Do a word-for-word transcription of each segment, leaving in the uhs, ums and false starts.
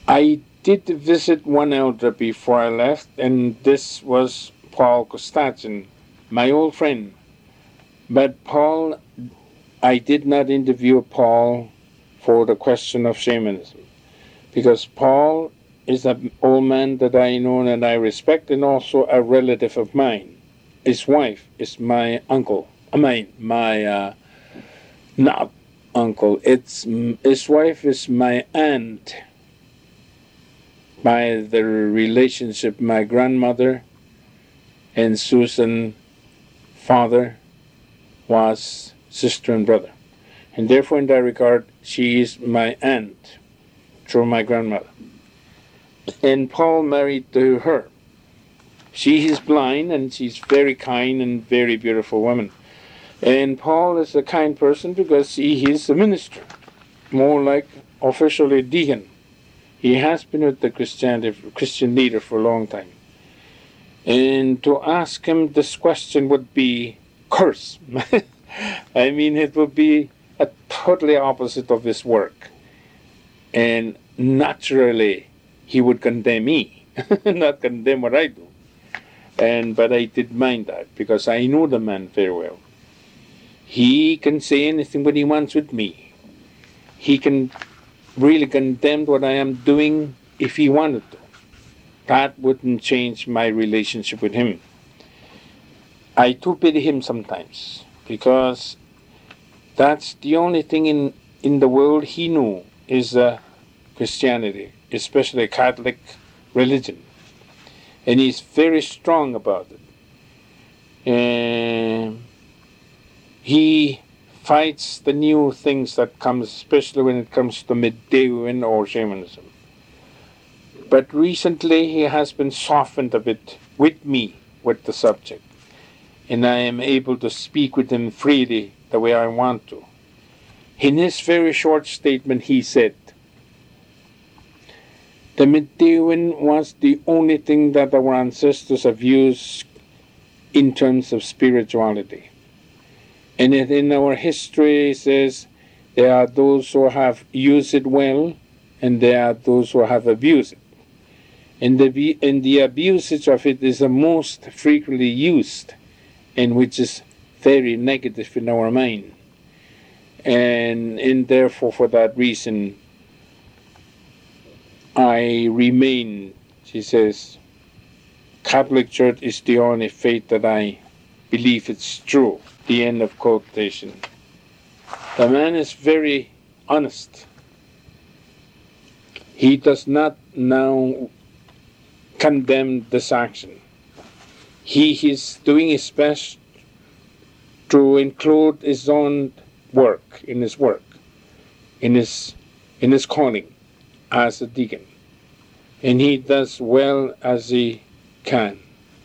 I did visit one elder before I left, and this was Paul Kostachin, my old friend. But Paul, I did not interview Paul for the question of shamanism, because Paul is an old man that I know and I respect, and also a relative of mine. His wife is my uncle. I mean, my, uh, not uncle. It's his wife is my aunt. By the relationship, my grandmother and Susan, father, was sister and brother. And therefore, in that regard, she is my aunt through my grandmother. And Paul married to her. She is blind, and she's very kind and very beautiful woman. And Paul is a kind person because he is a minister, more like officially deacon. He has been with the Christianity, Christian leader for a long time. And to ask him this question would be curse. I mean, it would be a totally opposite of his work. And naturally, he would condemn me, not condemn what I do. And but I did mind that because I know the man very well. He can say anything what he wants with me. He can really condemn what I am doing if he wanted to. That wouldn't change my relationship with him. I too pity him sometimes because that's the only thing in, in the world he knew is uh, Christianity, especially Catholic religion. And he's very strong about it. And he fights the new things that comes, especially when it comes to Medieval or shamanism. But recently he has been softened a bit with me with the subject, and I am able to speak with him freely the way I want to. In his very short statement he said, the Medieval was the only thing that our ancestors have used in terms of spirituality. And in our history it says there are those who have used it well and there are those who have abused it. And the, and the abusage of it is the most frequently used and which is very negative in our mind. And, and therefore for that reason I remain, she says, Catholic Church is the only faith that I believe it's true. The end of quotation. The man is very honest. He does not now condemn this action. He is doing his best to include his own work in his work, in his in his calling as a deacon. And he does well as he can.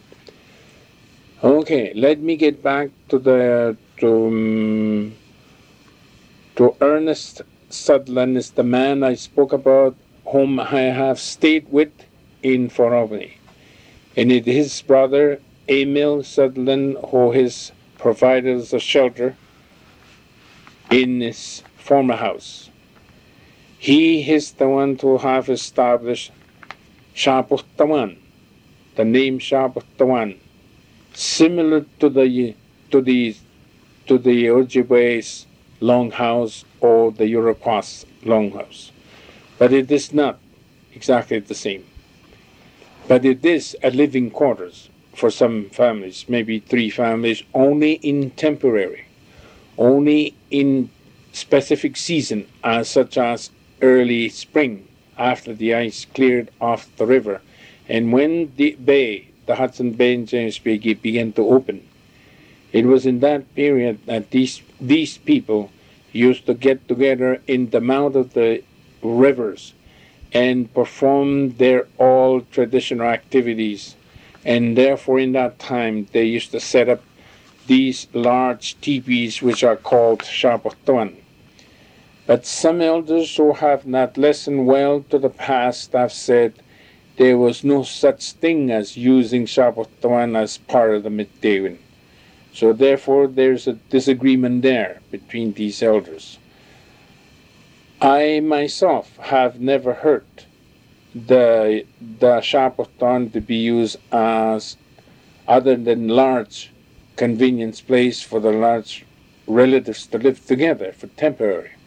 Okay, let me get back to the to um, to Ernest Sutherland is the man I spoke about, whom I have stayed with in Fort Albany, and it is his brother Emil Sutherland who has provided us a shelter in his former house. He is the one to have established Shaputawan, the name Shaputawan, similar to the to the to the Ojibwe's longhouse or the Iroquois longhouse, but it is not exactly the same. But it is a living quarters for some families, maybe three families, only in temporary, only in specific season, as such as early spring, after the ice cleared off the river, and when the bay, the Hudson Bay and James Bay began to open. It was in that period that these these people used to get together in the mouth of the rivers and perform their all traditional activities, and therefore in that time they used to set up these large teepees which are called Shapotuan. But some elders who have not listened well to the past have said there was no such thing as using Shapotuan as part of the Mitdewan. So therefore there's a disagreement there between these elders. I myself have never heard the the shop was done to be used as other than large convenience place for the large relatives to live together for temporary.